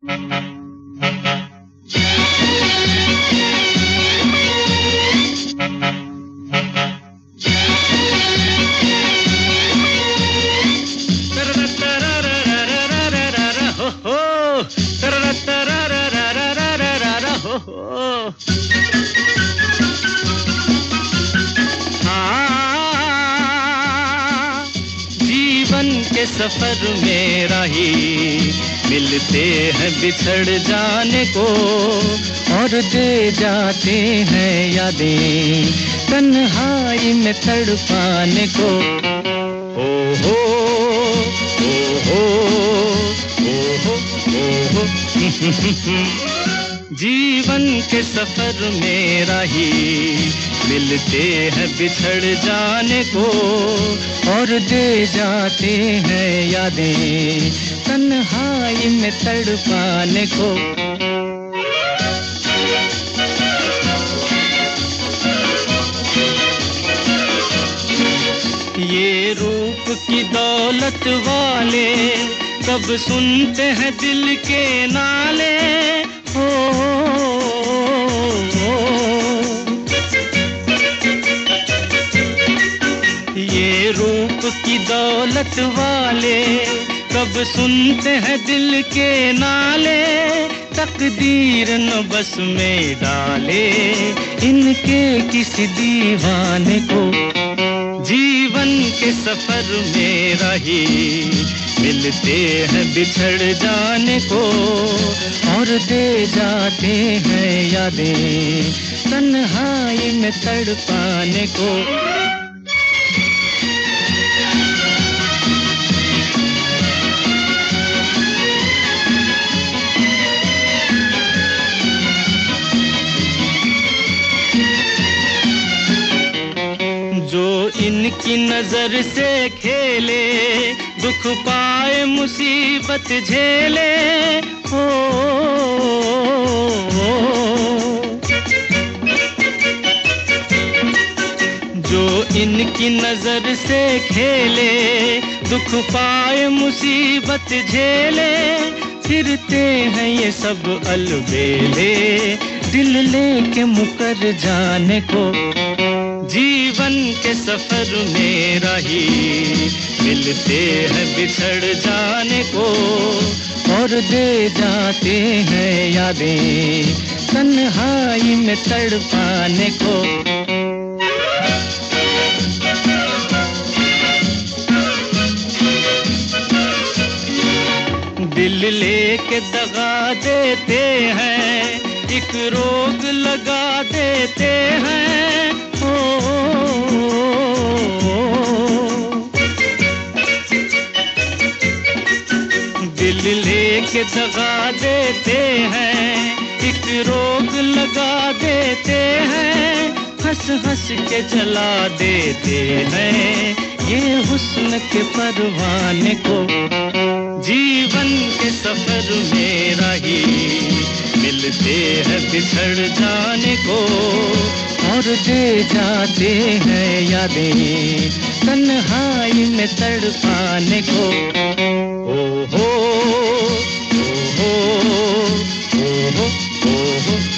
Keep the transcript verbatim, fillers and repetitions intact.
के सफर में राही मिलते हैं बिछड़ जाने को और दे जाते हैं यादें तन्हाई में तड़पाने को। ओ हो ओ हो ओ हो ओ हो जीवन के सफर में राही मिलते हैं बिछड़ जाने को और दे जाते हैं यादें तन्हाई में तड़पाने को। ये रूप की दौलत वाले कब सुनते हैं दिल के नाले। हो, हो, ये रूप की दौलत वाले कब सुनते हैं दिल के नाले। तकदीर न बस में डाले इनके किसी दीवाने को। जीवन के सफर में राही मिलते हैं बिछड़ जाने को और दे जाते हैं यादें तन्हाई में तड़पाने को। जो इनकी नजर से खेले दुख पाए मुसीबत झेले। हो, हो, जो इनकी नजर से खेले दुख पाए मुसीबत झेले। फिरते हैं ये सब अलबेले दिल लेके मुकर जाने को। जीवन के सफर में राही मिलते हैं बिछड़ जाने को और दे जाते हैं यादें तन्हाई में तड़पाने को। दिल लेके दगा देते हैं एक रोग लगा देते हैं। हो, दिल लेके दगा देते हैं एक रोग लगा देते हैं। हंस हंस के जला देते हैं ये हुस्न के परवाने को। जीवन के सफर में राही मिलते हैं बिछड़ जाने को और दे जाते हैं यादें तन्हाई में तड़पाने को। ओ हो ओ हो ओ हो ओ हो।